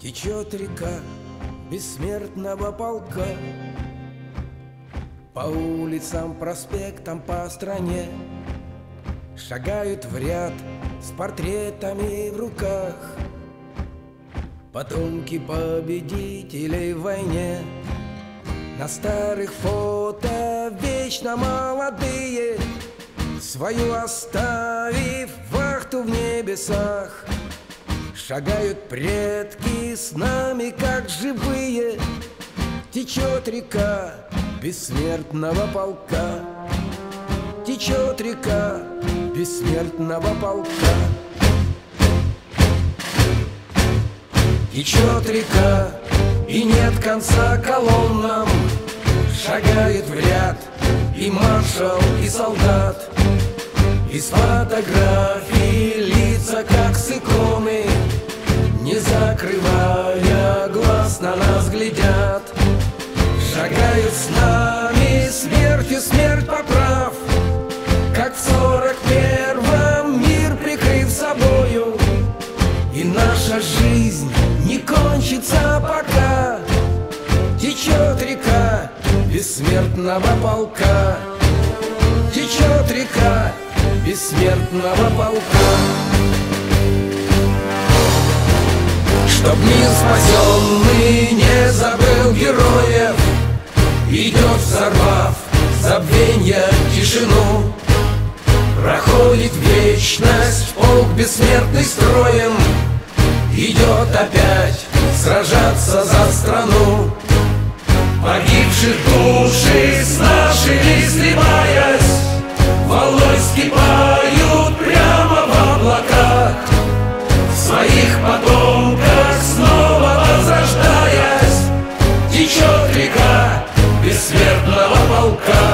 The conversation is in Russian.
Течет река бессмертного полка по улицам, проспектам, по стране. Шагают в ряд с портретами в руках потомки победителей в войне. На старых фото вечно молодые, свою оставив вахту в небесах. Шагают предки с нами, как живые. Течет река бессмертного полка. Течет река бессмертного полка. Течет река, и нет конца колоннам. Шагает в ряд и маршал, и солдат. Из фотографий лица, как с иконы, не закрывая глаз, на нас глядят. Шагают с нами, смертью смерть поправ, как в 41-м мир прикрыв собою. И наша жизнь не кончится пока. Течет река бессмертного полка. Течет река бессмертного полка. Чтоб мир спасенный не забыл героев, идет, взорвав забвенья тишину. Проходит вечность полк бессмертный строем, идет опять сражаться за страну. Погибших души с нашими сливаясь, волной вскипают прямо в облаках. В своих потомках снова возрождаясь, течет река бессмертного полка.